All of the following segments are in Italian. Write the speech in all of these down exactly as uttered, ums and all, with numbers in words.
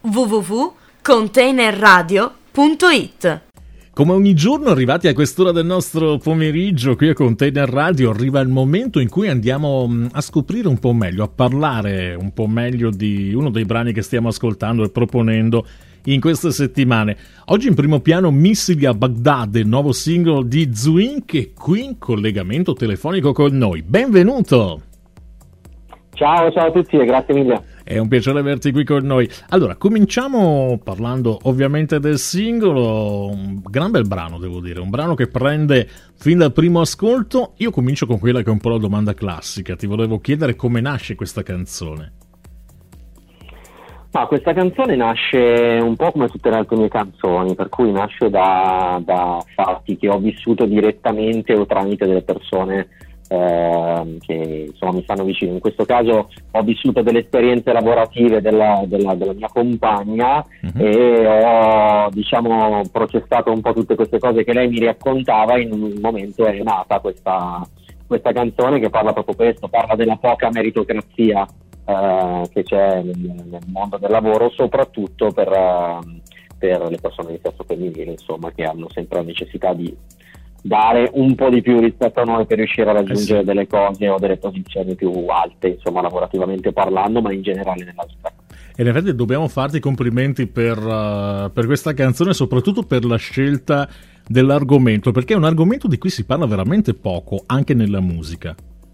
w w w punto container radio punto it. Come ogni giorno, arrivati a quest'ora del nostro pomeriggio qui a Container Radio, arriva il momento in cui andiamo a scoprire un po' meglio, a parlare un po' meglio di uno dei brani che stiamo ascoltando e proponendo in queste settimane. Oggi in primo piano Missili a Baghdad, il nuovo singolo di Zwin, che è qui in collegamento telefonico con noi. Benvenuto! Ciao, ciao a tutti e grazie mille. È un piacere averti qui con noi. Allora, cominciamo parlando ovviamente del singolo, un gran bel brano devo dire, un brano che prende fin dal primo ascolto. Io comincio con quella che è un po' la domanda classica, ti volevo chiedere come nasce questa canzone. Ma questa canzone nasce un po' come tutte le altre mie canzoni, per cui nasce da, da fatti che ho vissuto direttamente o tramite delle persone Eh, che insomma mi stanno vicino. In questo caso ho vissuto delle esperienze lavorative della, della, della mia compagna uh-huh. e ho diciamo processato un po' tutte queste cose che lei mi raccontava. In un momento è nata questa, questa canzone che parla proprio questo, parla della poca meritocrazia eh, che c'è nel, nel mondo del lavoro, soprattutto per, uh, per le persone di sesso femminile, insomma, che hanno sempre la necessità di dare un po' di più rispetto a noi per riuscire a raggiungere eh sì. delle cose o delle posizioni più alte, insomma, lavorativamente parlando, ma in generale nella vita. E in effetti dobbiamo farti i complimenti per, uh, per questa canzone, soprattutto per la scelta dell'argomento, perché è un argomento di cui si parla veramente poco, anche nella musica.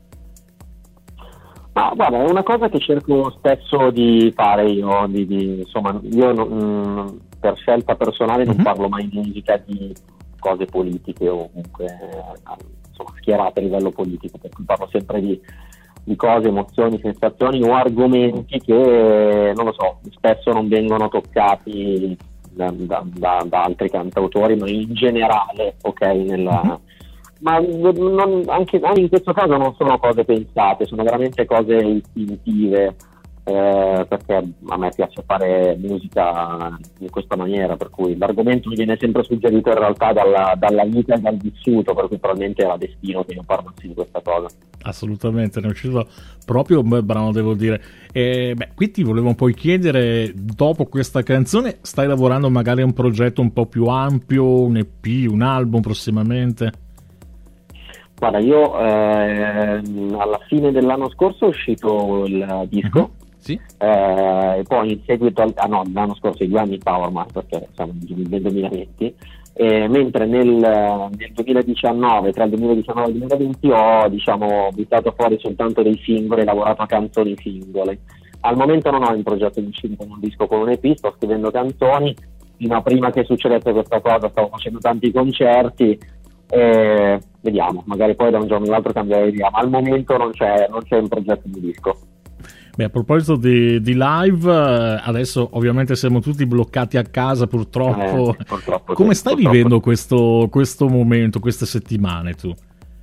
Ma guarda, è una cosa che cerco spesso di fare io, di, di, insomma, io non, per scelta personale non uh-huh. parlo mai di musica di cose politiche o comunque insomma schierate a livello politico, per cui parlo sempre di, di cose, emozioni, sensazioni o argomenti che non lo so, spesso non vengono toccati da, da, da, da altri cantautori, ma in generale, ok, nella, ma non, anche, anche in questo caso non sono cose pensate, sono veramente cose istintive. Eh, perché a me piace fare musica in questa maniera, per cui l'argomento mi viene sempre suggerito in realtà dalla, dalla vita e dal vissuto, per cui probabilmente era destino che io parlassi di questa cosa. Assolutamente, ne è uscito proprio un bel brano, devo dire. E, beh, qui ti volevo poi chiedere, dopo questa canzone stai lavorando magari a un progetto un po' più ampio, un E P, un album prossimamente? Guarda, io eh, alla fine dell'anno scorso è uscito il disco. Uh-huh. Sì. Eh, e poi in seguito al, ah no, l'anno scorso, due anni fa ormai, perché siamo nel duemilaventi, eh, mentre nel, nel duemiladiciannove, tra il duemiladiciannove e il duemilaventi ho diciamo buttato fuori soltanto dei singoli, lavorato a canzoni singole. Al momento non ho in progetto di uscire con un disco, con un E P, sto scrivendo canzoni. Fino a prima che succedesse questa cosa stavo facendo tanti concerti, eh, vediamo, magari poi da un giorno all'altro cambierò idea, ma al momento non c'è, non c'è in progetto di disco. Beh, a proposito di, di live, adesso ovviamente siamo tutti bloccati a casa purtroppo. Eh, purtroppo Come sì, stai purtroppo. vivendo questo, questo momento, queste settimane tu?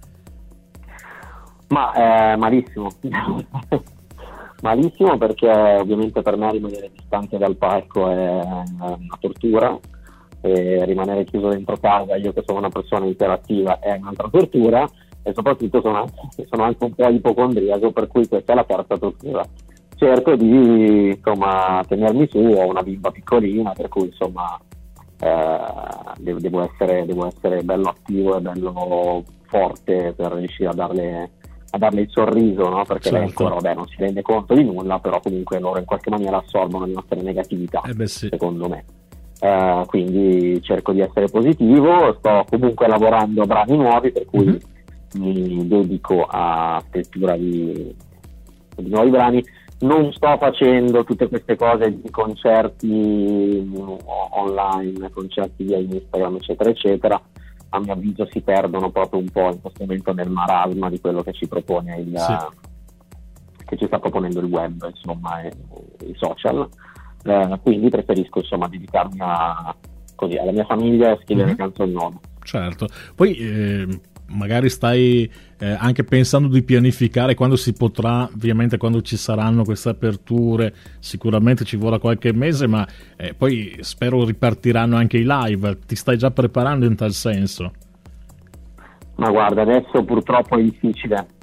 Ma eh, malissimo. Malissimo, perché ovviamente per me rimanere distante dal palco è una tortura, e rimanere chiuso dentro casa, io che sono una persona interattiva, è un'altra tortura. E soprattutto sono, sono anche un po' ipocondriaco, per cui questa è la terza tortura. Cerco di insomma tenermi su, ho una bimba piccolina, per cui insomma eh, devo, devo essere devo essere bello attivo e bello forte per riuscire a darle a darle il sorriso, no? Perché certo. lei ancora vabbè, non si rende conto di nulla, però comunque loro in qualche maniera assorbono le nostre negatività, eh beh, sì. secondo me. Uh, quindi cerco di essere positivo, sto comunque lavorando a brani nuovi, per cui mm-hmm. mi dedico a scrittura di, di nuovi brani. Non sto facendo tutte queste cose di concerti online, concerti via Instagram, eccetera eccetera. A mio avviso si perdono proprio un po' in questo momento nel marasma di quello che ci propone il sì. che ci sta proponendo il web, insomma, e, e i social. Eh, quindi preferisco insomma dedicarmi a, così, alla mia famiglia e scrivere mm-hmm. canzoni nuove. Certo, poi eh, magari stai eh, anche pensando di pianificare quando si potrà, ovviamente quando ci saranno queste aperture, sicuramente ci vorrà qualche mese, ma eh, poi spero ripartiranno anche i live. Ti stai già preparando in tal senso? Ma guarda, adesso purtroppo è difficile,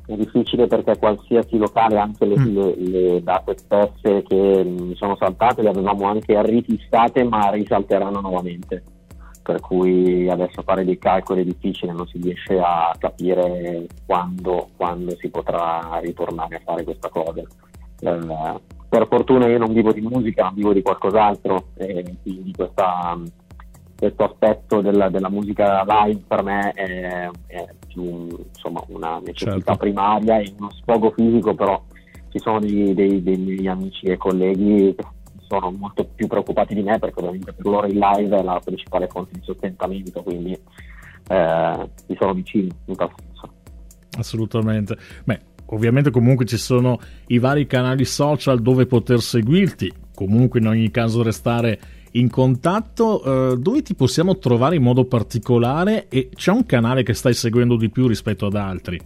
è difficile perché qualsiasi locale, anche le, Mm. le, le date spesse che mi sono saltate, le avevamo anche rifissate, ma risalteranno nuovamente. Per cui adesso fare dei calcoli è difficile, non si riesce a capire quando, quando si potrà ritornare a fare questa cosa. Eh, per fortuna io non vivo di musica, vivo di qualcos'altro, e quindi questa, questo aspetto della, della musica live per me è, è più insomma una necessità Certo. primaria e uno sfogo fisico, però ci sono dei, dei, dei miei amici e colleghi che sono molto più preoccupati di me, perché ovviamente per loro il live è la principale fonte di sostentamento, quindi eh, mi sono vicini in tal senso. Assolutamente. Beh, ovviamente comunque ci sono i vari canali social dove poter seguirti, comunque in ogni caso restare in contatto. Eh, dove ti possiamo trovare in modo particolare, e c'è un canale che stai seguendo di più rispetto ad altri?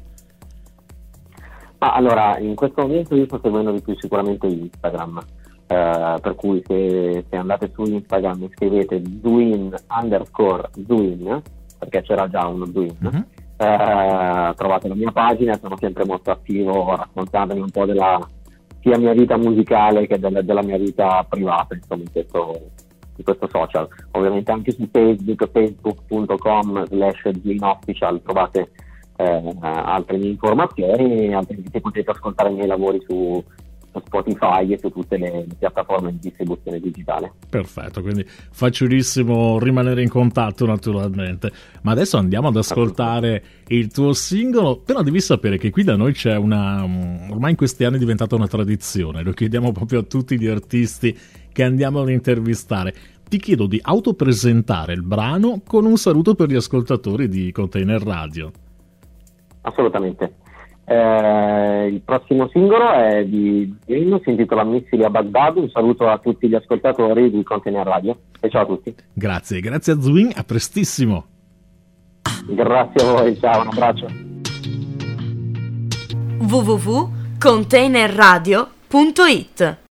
Ah, allora, in questo momento io sto seguendo di più sicuramente Instagram, eh, per cui se, se andate su Instagram e scrivete Zwin underscore Zwin, perché c'era già uno Zwin, Mhm. eh, trovate la mia pagina. Sono sempre molto attivo raccontandovi un po' della sia mia vita musicale che della, della mia vita privata, insomma, in questo, in questo social. Ovviamente anche su Facebook, facebook punto com slash zwinofficial trovate eh, altre mie informazioni, altrimenti potete ascoltare i miei lavori su, su Spotify e su tutte le piattaforme di distribuzione digitale. Perfetto, quindi facilissimo rimanere in contatto naturalmente. Ma adesso andiamo ad ascoltare il tuo singolo, però devi sapere che qui da noi c'è una, ormai in questi anni è diventata una tradizione, lo chiediamo proprio a tutti gli artisti che andiamo ad intervistare. Ti chiedo di autopresentare il brano con un saluto per gli ascoltatori di Container Radio. Assolutamente. Eh, il prossimo singolo è di Zwin, si intitola Missili a Baghdad. Un saluto a tutti gli ascoltatori di Container Radio e ciao a tutti. Grazie, grazie a Zwin, a prestissimo. Grazie a voi, ciao, un abbraccio. w w w punto container radio punto it